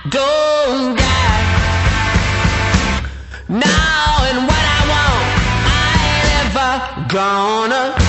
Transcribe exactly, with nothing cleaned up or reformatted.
don't die. Now and what I want, I ain't ever gonna